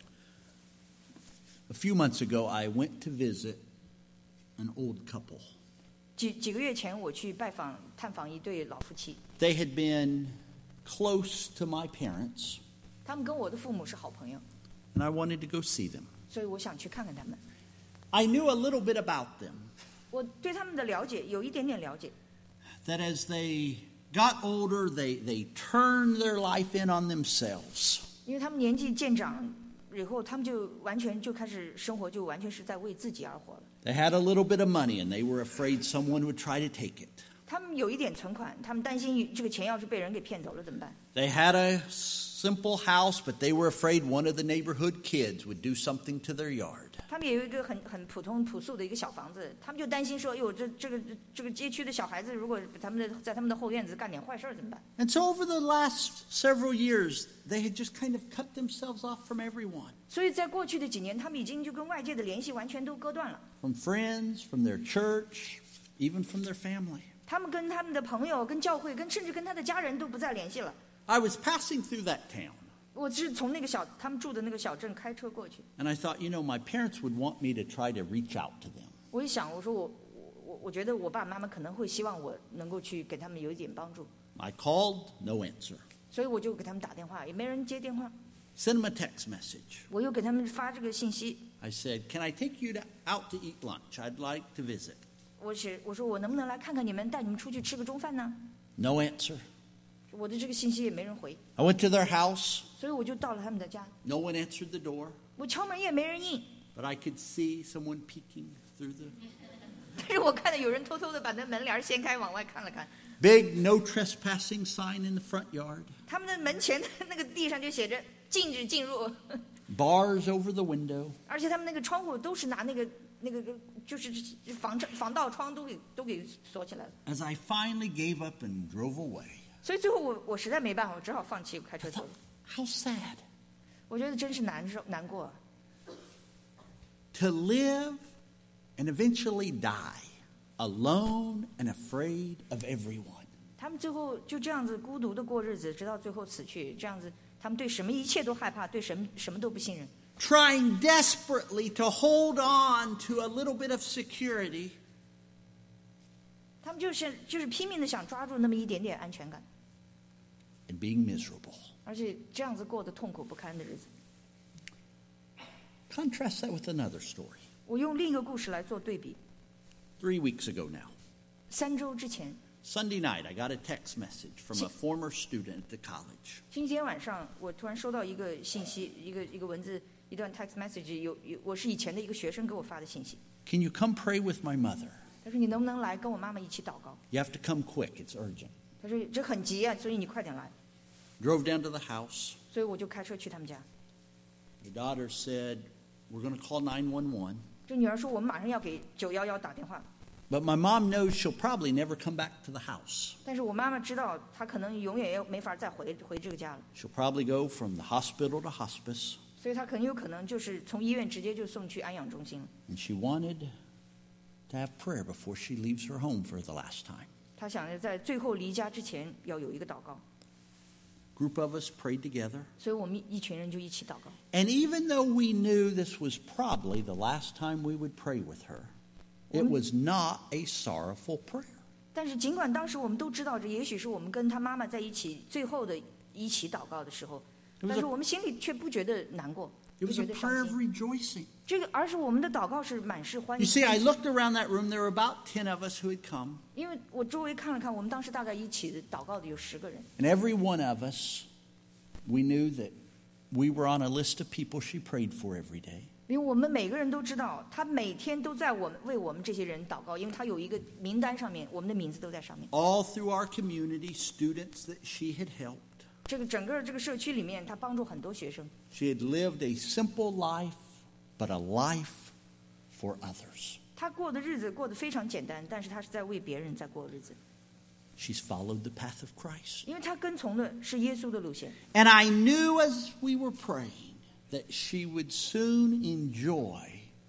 A few months ago, I went to visit an old couple. 几几个月前，我去拜访探访一对老夫妻， They had been close to my parents, 他们跟我的父母是好朋友， and I wanted to go see them. 所以我想去看看他们。 I knew a little bit about them, 我对他们的了解有一点点了解， that as they got older, they, they turned their life in on themselves. 因为他们年纪渐长以后，他们就完全就开始生活，就完全是在为自己而活了。 They had a little bit of money, and they were afraid someone would try to take it. 他们有一点存款，他们担心这个钱要是被人给骗走了怎么办？ They had a simple house, but they were afraid one of the neighborhood kids would do something to their yard. 他们也有一个很很普通朴素的一个小房子，他们就担心说，哟，这这个这个街区的小孩子，如果他们的在他们的后院子干点坏事儿怎么办？ And so over the last several years, they had just kind of cut themselves off from everyone, 所以在过去的几年，他们已经就跟外界的联系完全都割断了。 from friends, from their church, even from their family. 他们跟他们的朋友、跟教会、跟甚至跟他的家人都不再联系了。 I was passing through that town, 我是从那个小他们住的那个小镇开车过去， and I thought, you know, my parents would want me to try to reach out to them. 我一想，我说我我我我觉得我爸爸妈妈可能会希望我能够去给他们有一点帮助， I called, no answer. 所以我就给他们打电话，也没人接电话。 Sent them a text message. 我又给他们发这个信息， I said, can I take you to, out to eat lunch? I'd like to visit. 我是我说我能不能来看看你们，带你们出去吃个中饭呢？ No answer. 我的这个信息也没人回， I went to their house. 所以我就到了他们的家， No one answered the door, 我敲门也没人应， but I could see someone peeking through the 但是我看到有人偷偷的把那门帘掀开往外看了看， big no trespassing sign in the front yard. 他们的门前的那个地上就写着禁止进入。 bars over the window. 而且他们那个窗户都是拿那个那个就是防防盗窗都给都给锁起来了。 As I finally gave up and drove away, 所以最后我我实在没办法，我只好放弃开车走了。 how sad. 我觉得真是难受难过。 To live and eventually die alone and afraid of everyone. 他们最后就这样子孤独的过日子，直到最后死去。这样子，他们对什么一切都害怕，对什么什么都不信任。 Trying desperately to hold on to a little bit of security. 他们就是就是拼命的想抓住那么一点点安全感， And being miserable. 而且这样子过得痛苦不堪的日子。 Contrast that with another story. 我用另一个故事来做对比。 Three weeks ago now, 三周之前， Sunday night, I got a text message from a former student at the college. 星期天晚上，我突然收到一个信息，一个一个文字，一段 text message， 有有，我是以前的一个学生给我发的信息。 Can you come pray with my mother? 他说：“你能不能来跟我妈妈一起祷告 You have to come quick. It's urgent. ？” 他说：“这很急啊，所以你快点来。 Drove down to the house. ” 所以我就开车去他们家。 The daughter said, we're going to call nine one one. 这女儿说：“我们马上要给九一一打电话。” But my mom knows she'll probably never come back to the house. 但是我妈妈知道，她可能永远也没法再回回这个家了， She'll probably go from the hospital to hospice. 所以她很有可能就是从医院直接就送去安养中心了。 And she wanted to have prayer before she leaves her home for the last time. 她想着在最后离家之前要有一个祷告， Group of us prayed together. 所以我们一群人就一起祷告。 And even though we knew this was probably the last time we would pray with her, it was not a sorrowful prayer. 但是尽管当时我们都知道，这也许是我们跟她妈妈在一起最后的一起祷告的时候，但是我们心里却不觉得难过， It 不 was 觉 a 得 prayer 伤 of 心。 rejoicing. 这个，而是我们的祷告是满是欢 You 喜 see, I looked around that room. There were about ten of us who had come. 因为我周围看了看，我们当时大概一起祷告的有十个人， And every one of us, we knew that we were on a list of people she prayed for every day. 因为我们每个人都知道，他每天都在我们为我们这些人祷告，因为他有一个名单上面，我们的名字都在上面。 All through our community, students that she had helped. 这个整个这个社区里面，他帮助很多学生。 She had lived a simple life, but a life for others. 他过的日子过得非常简单，但是他是在为别人在过日子， She's followed the path of Christ. 因为他跟从的是耶稣的路线。 And I knew as we were praying that she would soon enjoy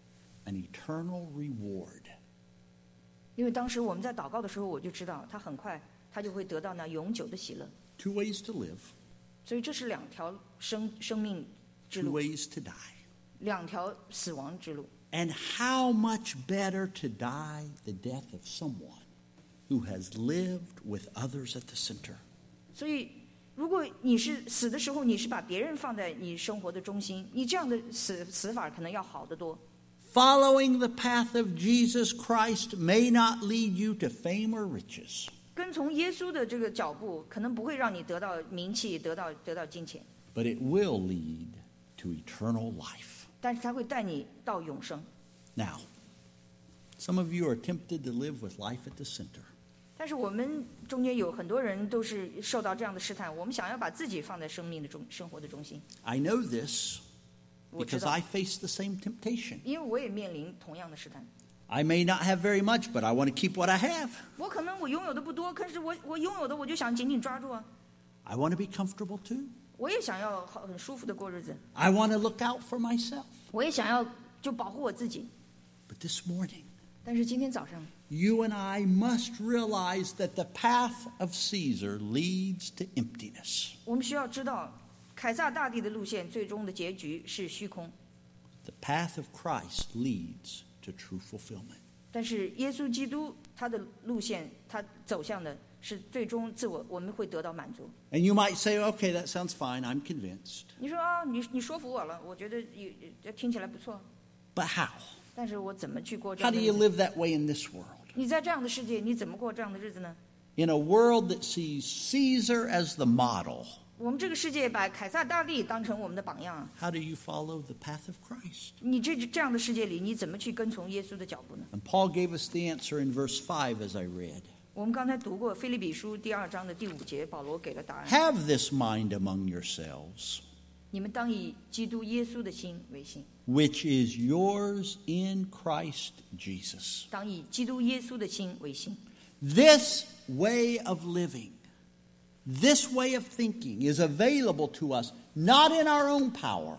an eternal reward. 因为当时我们在祷告的时候，我就知道他很快他就会得到那永久的喜乐。 Two ways to live, 所以这是两条生生命之 two 路， ways to die. 两条死亡之路。 And how much better to die the death of someone who has lived with others at the center. 所以，如果你是死的时候，你是把别人放在你生活的中心，你这样的死死法可能要好得多。 Following the path of Jesus Christ may not lead you to fame or riches, 跟从耶稣的这个脚步，可能不会让你得到名气，得到得到金钱， but it will lead to eternal life. 但是它会带你到永生。 Now, some of you are tempted to live with life at the center. 但是我们中间有很多人都是受到这样的试探，我们想要把自己放在生命的中生活的中心。 I know this 我知 because 道， I face the same temptation. 因为我也面临同样的试探。 I may not have very much, but I want to keep what I have. 我可能我拥有的不多，可是我我拥有的我就想紧紧抓住啊！ I want to be comfortable too. 我也想要好很舒服的过日子， I want to look out for myself. 我也想要就保护我自己。 But this morning, 但是今天早上， you and I must realize that the path of Caesar leads to emptiness. 我们需要知道，凯撒大帝的路线最终的结局是虚空， The path of Christ leads to true fulfillment. 但是耶稣基督他的路线，他走向的是最终自我，我们会得到满足。 And you might say, okay, that sounds fine. I'm convinced. 你说啊，你你说服我了，我觉得也也听起来不错， But how? 但是我怎么去过这 How 样 do 的 you 日子？ live that way in this world? 你在这样的世界，你怎么过这样的日子呢？ In a world that sees Caesar as the model, 我们这个世界把凯撒大帝当成我们的榜样， how do you follow the path of Christ? 你这这样的世界里，你怎么去跟从耶稣的脚步呢？ And Paul gave us the answer in verse five as I read. 我们刚才读过《腓立比书》第二章的第五节，保罗给了答案。 Have this mind among yourselves, 你们当以基督耶稣的心为心， which is yours in Christ Jesus. 当以基督耶稣的心为心。 This way of living, this way of thinking is available to us not in our own power,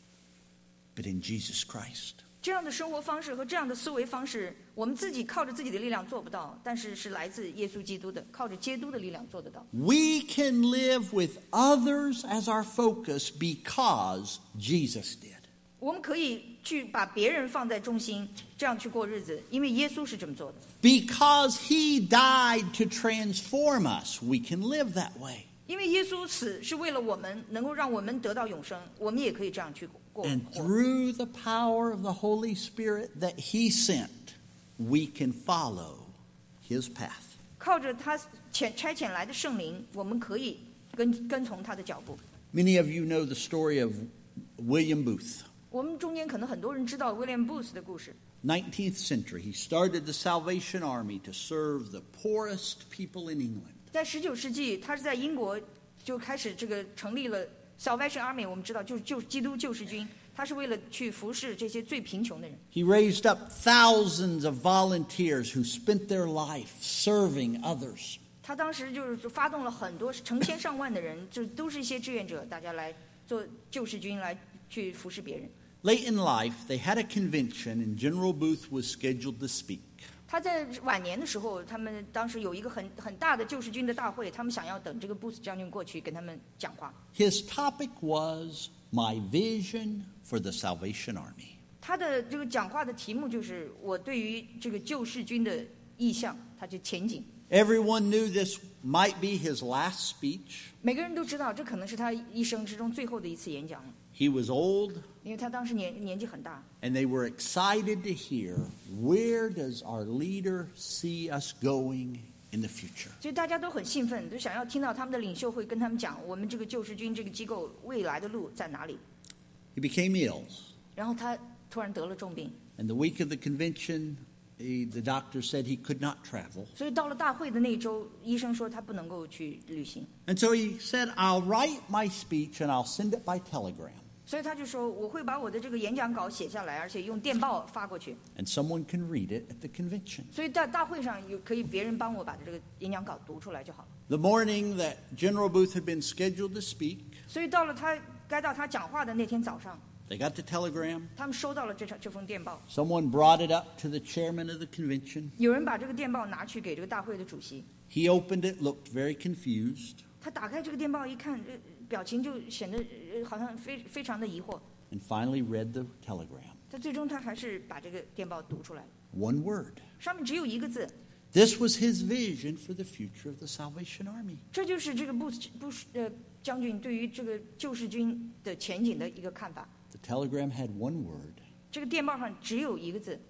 but in Jesus Christ. 这样的生活方式和这样的思维方式，我们自己靠着自己的力量做不到，但是是来自耶稣基督的，靠着基督的力量做得到。 We can live with others as our focus because Jesus did. 我们可以去把别人放在中心，这样去过日子，因为耶稣是这么做的。 Because he died to transform us, we can live that way. 因为耶稣死是为了我们能够让我们得到永生，我们也可以这样去过。 And through the power of the Holy Spirit that he sent, we can follow his path. 靠着他遣差遣来的圣灵，我们可以跟跟从他的脚步。 Many of you know the story of William Booth. 我们中间可能很多人知道 William Booth 的故事。 nineteenth century, he started the Salvation Army to serve the poorest people in England. 在十九世纪，他是在英国就开始这个成立了 Salvation Army， 我们知道就是救基督救世军，他是为了去服侍这些最贫穷的人。 He raised up thousands of volunteers who spent their life serving others. 他当时就是发动了很多成千上万的人，就都是一些志愿者，大家来做救世军，来去服侍别人。 Late in life, they had a convention, and General Booth was scheduled to speak. 他在晚年的时候，他们当时有一个很很大的救世军的大会，他们想要等这个布斯将军过去跟他们讲话。 His topic was My Vision for the Salvation Army. 他的这个讲话的题目就是我对于这个救世军的意向，他就前景。 Everyone knew this might be his last speech. 每个人都知道，这可能是他一生之中最后的一次演讲了， He was old, 因为他当时年年纪很大。 and they were excited to hear, where does our leader see us going in the future? 所以大家都很兴奋，都想要听到他们的领袖会跟他们讲，我们这个救世军这个机构未来的路在哪里。 He became ill, 然后他突然得了重病， and the week of the convention, he, the doctor said he could not travel. 所以到了大会的那一周，医生说他不能够去旅行， And so he said, I'll write my speech and I'll send it by telegram. 所以他就说我会把我的这个演讲稿写下来，而且用电报发过去， And someone can read it at the convention. 所以在大会上有可以别人帮我把这个演讲稿读出来就好了。 The morning that General Booth had been scheduled to speak, 所以到了他该到他讲话的那天早上， they got the telegram. 他们收到了这场这封电报， Someone brought it up to the chairman of the convention. 有人把这个电报拿去给这个大会的主席， He opened it, looked very confused, 他打开这个电报一看，呃表情就显得呃好像非非常的疑惑。 and finally read the telegram. 但最终他还是把这个电报读出来， One word. 上面只有一个字， This was his vision for the future of the Salvation Army. 这就是这个布斯布什呃将军对于这个救世军的前景的一个看法。 The telegram had one word, 这个电报上只有一个字，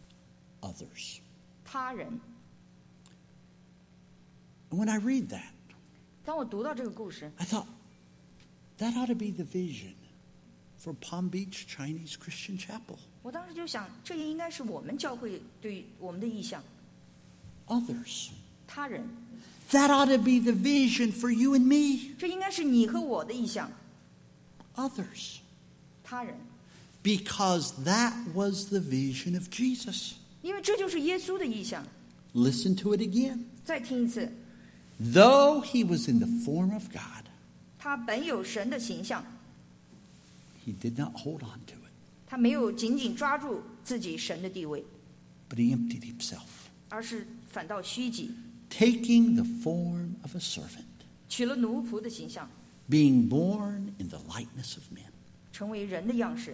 others. 他人。 And when I read that, 当我读到这个故事， I thought, that ought to be the vision for Palm Beach Chinese Christian Chapel. 我当时就想，这也应该是我们教会对于我们的意向， Others. 他人。 That ought to be the vision for you and me. 这应该是你和我的意向， Others. 他人。 Because that was the vision of Jesus. 因为这就是耶稣的意向。 Listen to it again. 再听一次， Though he was in the form of God, 他本有神的形象， he did not hold on to it, 他没有紧紧抓住自己神的地位， but he emptied himself, 而是反倒虚己， taking the form of a servant, 取了奴仆的形象， being born in the likeness of men. 成为人的样式。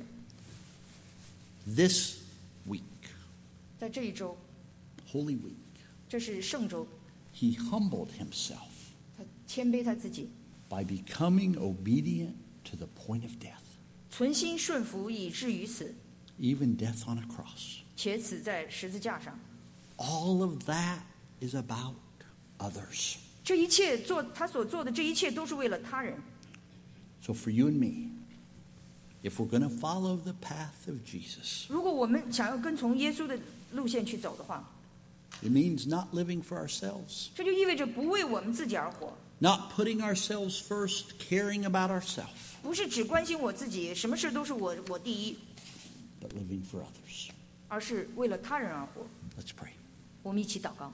This week, 在这一周， Holy Week, 这是圣周， he humbled himself 他谦卑他自己， by becoming obedient to the point of death, 存心顺服以至于死， even death on a cross. 且死在十字架上。 All of that is about others. 这一切做他所做的这一切都是为了他人。 So for you and me, if we're going to follow the path of Jesus, 如果我们想要跟从耶稣的路线去走的话， it means not living for ourselves, 这就意味着不为我们自己而活， Not putting ourselves first, caring about ourselves, 不是只关心我自己，什么事都是我我第一， but living for others. 而是为了他人而活。 Let's pray. 我们一起祷告。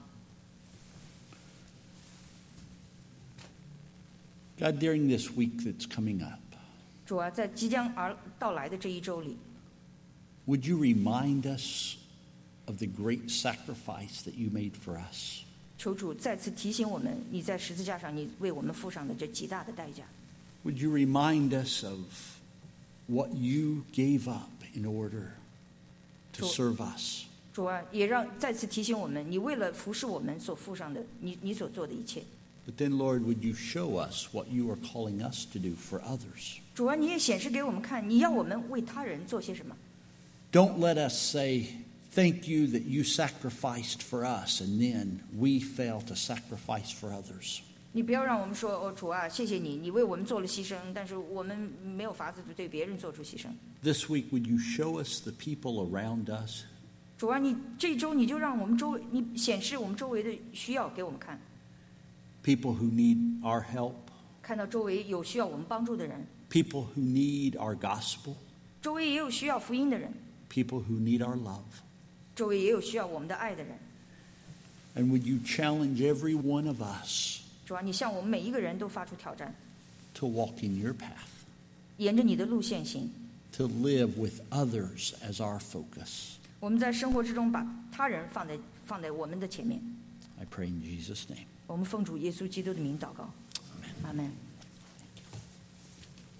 God, during this week that's coming up, 主啊，在即将而到来的这一周里， would you remind us of the great sacrifice that you made for us? 求主再次提醒我们，你在十字架上你为我们付上的这极大的代价。 Would you remind us of what you gave up in order to serve us? 主啊，也让再次提醒我们，你为了服侍我们所付上的，你你所做的一切。 But then, Lord, would you show us what you are calling us to do for others? 主啊，你也显示给我们看，你要我们为他人做些什么。 Don't let us say, thank you that you sacrificed for us, and then we fail to sacrifice for others. 你不要让我们说，哦，主啊，谢谢你，你为我们做了牺牲，但是我们没有法子对别人做出牺牲。 This week, would you show us the people around us? 主啊，你这一周你就让我们周围，你显示我们周围的需要给我们看， People who need our help, 看到周围有需要我们帮助的人， people who need our gospel, 周围也有需要福音的人， people who need our love. 周围也有需要我们的爱的人。 And would you challenge every one of us 主啊，你向我们每一个人都发出挑战， to walk in your path, 沿着你的路线行。 to live with others as our focus? 我们在生活之中把他人放在放在我们的前面。 I pray in Jesus' name. 我们奉主耶稣基督的名祷告，阿门。